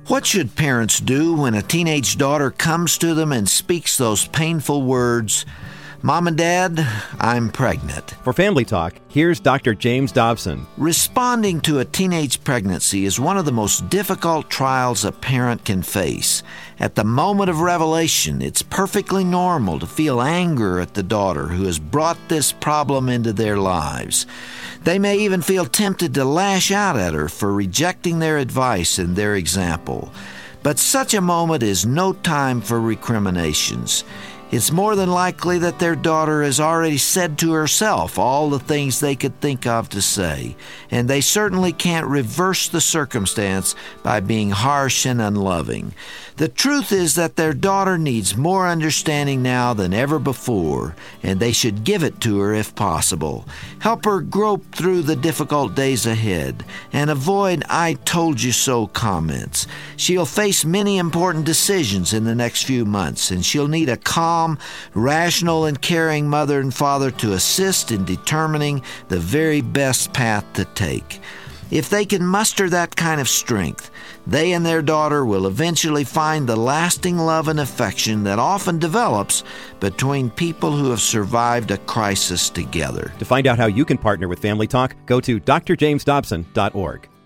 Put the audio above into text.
What should parents do when a teenage daughter comes to them and speaks those painful words, "Mom and Dad, I'm pregnant"? For Family Talk, here's Dr. James Dobson. Responding to a teenage pregnancy is one of the most difficult trials a parent can face. At the moment of revelation, it's perfectly normal to feel anger at the daughter who has brought this problem into their lives. They may even feel tempted to lash out at her for rejecting their advice and their example. But such a moment is no time for recriminations. It's more than likely that their daughter has already said to herself all the things they could think of to say, and they certainly can't reverse the circumstance by being harsh and unloving. The truth is that their daughter needs more understanding now than ever before, and they should give it to her if possible. Help her grope through the difficult days ahead, and avoid "I told you so" comments. She'll face many important decisions in the next few months, and she'll need a calm, rational, and caring mother and father to assist in determining the very best path to take. If they can muster that kind of strength, they and their daughter will eventually find the lasting love and affection that often develops between people who have survived a crisis together. To find out how you can partner with Family Talk, go to drjamesdobson.org.